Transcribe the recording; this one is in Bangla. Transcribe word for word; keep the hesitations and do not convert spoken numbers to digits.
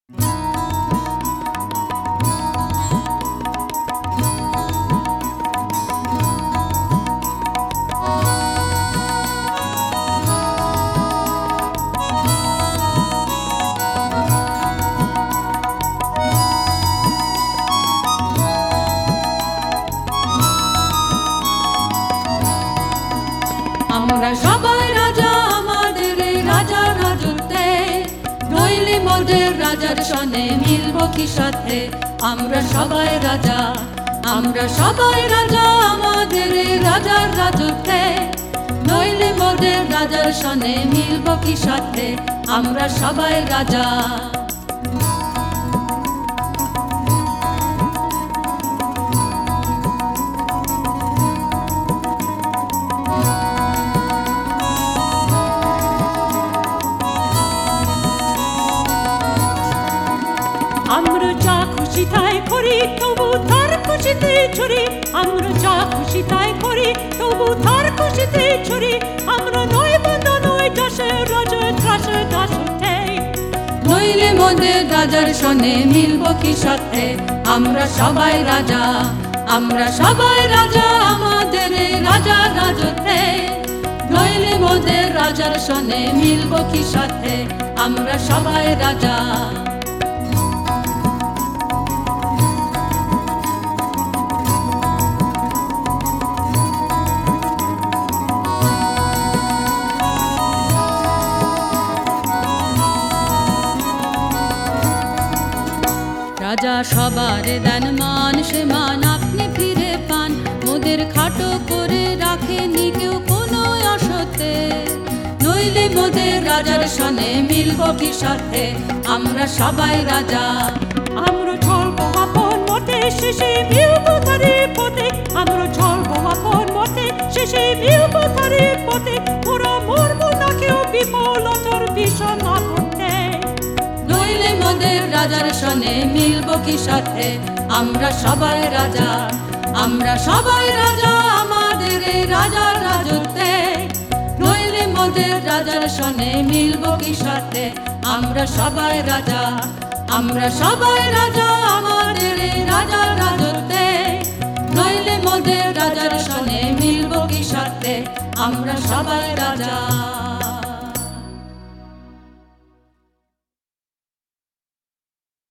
আমরা সবাই রাজা আমাদের রাজা রাজত্বে, নইলে মোদের রাজার সনে মিলব কি সাথে। আমরা সবাই রাজা, আমরা সবাই রাজা আমাদের রাজার রাজত্বে, নইলে মোদের রাজার সনে মিলব কি সাথে। আমরা সবাই রাজা। আমরা যা খুশি তাই করি, তবু তার খুশিতে ছড়ি। আমরা যা খুশি তাই করি, তবু তার খুশিতে ছড়ি। আমরা নয় বন্ধ নয় দাসে, রাজা দাসে দাসতে, নইলে মোদের রাজার সনে মিলব কি সাথে। আমরা সবাই রাজা, আমরা সবাই রাজা আমাদের রাজা রাজত্বে, নইলে মোদের রাজার সনে মিলব কি সাথে। আমরা সবাই রাজা। রাজা সবার দেন মান, সে মান আপনি ফিরে পান। মোদের খাটো করে রাখেনি কেউ কোনো অসতে, নইলে মোদের রাজার সনে মিলব কি সাথে। আমরা সবাই রাজা। আমরা চলব আপন মতে, শেষে মিলব তারে পথে। আমরা চলব আপন মতে, শেষে মিলব তারে পথে। ওরা মরব না কেউ বিফলতার বিষম করতে, নইলে মোদের রাজার সনে মিলব কি সাথে। আমরা সবাই রাজা, আমরা সবাই রাজা আমাদের রাজার রাজত্বে, নইলে মোদের রাজার সনে মিলব কি সাথে। আমরা সবাই রাজা, আমরা সবাই রাজা আমাদের রাজার